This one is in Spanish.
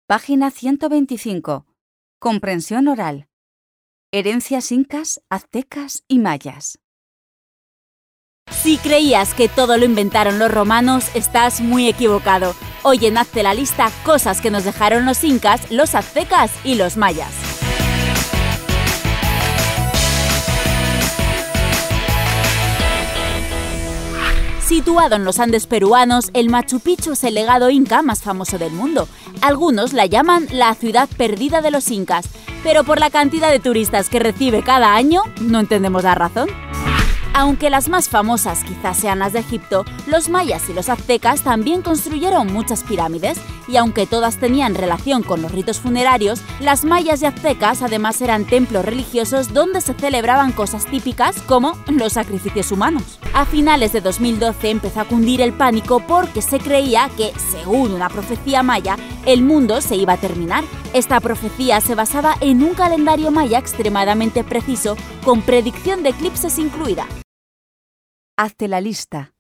Página 125. Comprensión oral. Herencias incas, aztecas y mayas. Si creías que todo lo inventaron los romanos, estás muy equivocado. Hoy en Hazte la Lista, cosas que nos dejaron los incas, los aztecas y los mayas. Situado en los Andes peruanos, el Machu Picchu es el legado inca más famoso del mundo. Algunos la llaman la ciudad perdida de los incas, pero por la cantidad de turistas que recibe cada año, no entendemos la razón. Aunque las más famosas quizás sean las de Egipto, los mayas y los aztecas también construyeron muchas pirámides, y aunque todas tenían relación con los ritos funerarios, las mayas y aztecas además eran templos religiosos donde se celebraban cosas típicas como los sacrificios humanos. A finales de 2012 empezó a cundir el pánico porque se creía que, según una profecía maya, el mundo se iba a terminar. Esta profecía se basaba en un calendario maya extremadamente preciso, con predicción de eclipses incluida. Hazte la lista.